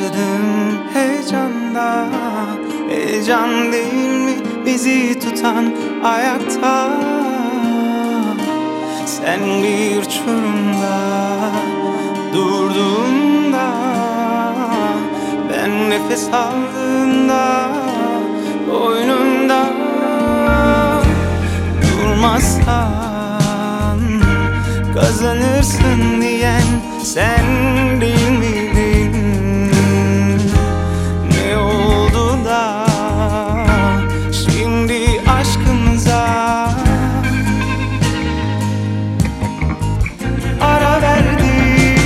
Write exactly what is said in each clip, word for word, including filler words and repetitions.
Yaşadığım heyecanda, heyecan değil mi bizi tutan ayakta? Sen bir uçurumda durduğunda, ben nefes aldığımda boynunda. Durmazsan kazanırsın diyen sen değil miydin? Ne oldu da şimdi aşkımıza ara verdin?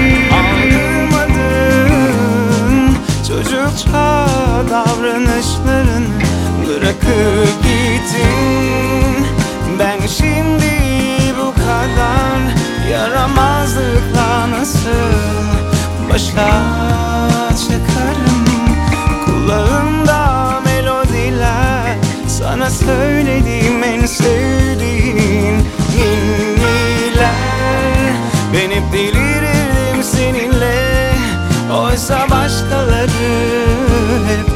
Aldırmadın çocukça davranışlarını, bırakıp gittin. Ben şimdi bu kadar yaramazlıkla nasıl başa çıkarım? Kulağımda melodiler, sana söylediğim en sevdiğin ninniler. Ben hep delirirdim seninle, oysa başkaları hep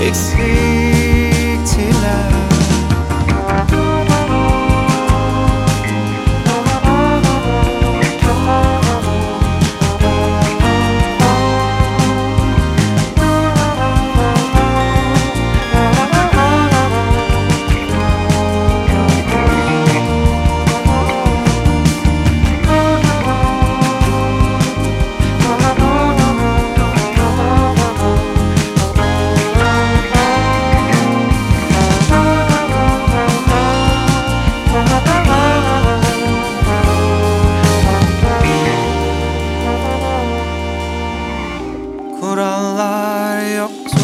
eksiktiler. Kurallar yoktu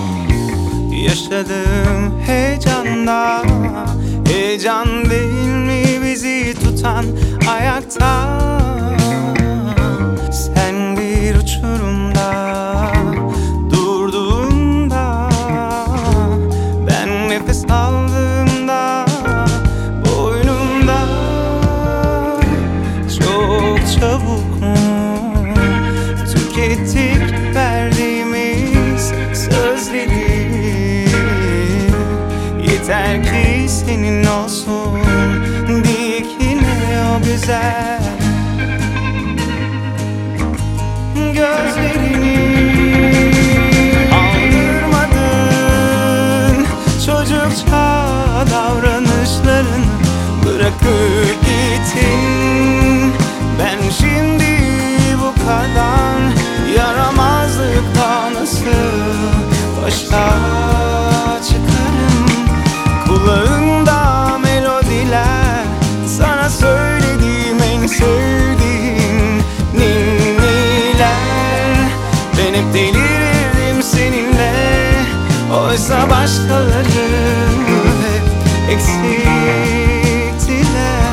yaşadığım heyecanda. Heyecan değil mi bizi tutan ayakta? Sen bir uçurumda durduğunda, ben nefes aldığımda boynumda. Çok çabuk mu tükettik verdiğimiz sözleri? Yeter ki senin olsun diye ki ne o güzel gözlerini. Aldırmadın çocukça davranışlarını, bırakıp gittin. Ben şimdi bu kadar yaramazlıkla nasıl başa çıkarım? Kulağında melodiler, sana söylediğim en sevdiğim ninniler. Ben hep delirirdim seninle, oysa başkaları hep eksiktiler.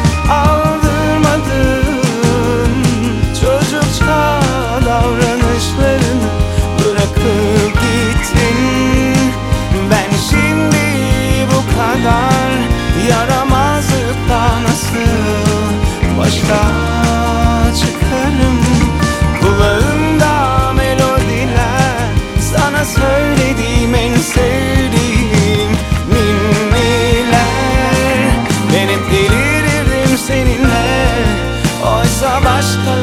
Aldırmadın çocukça davranışlarını, bırakıp gittin. Ben şimdi bu kadar yaramazlıkla nasıl başa çıkarım? Kulağımda melodiler, sana söylediğim en sevdiğim ninniler. Ben hep delirirdim seninle, oysa başka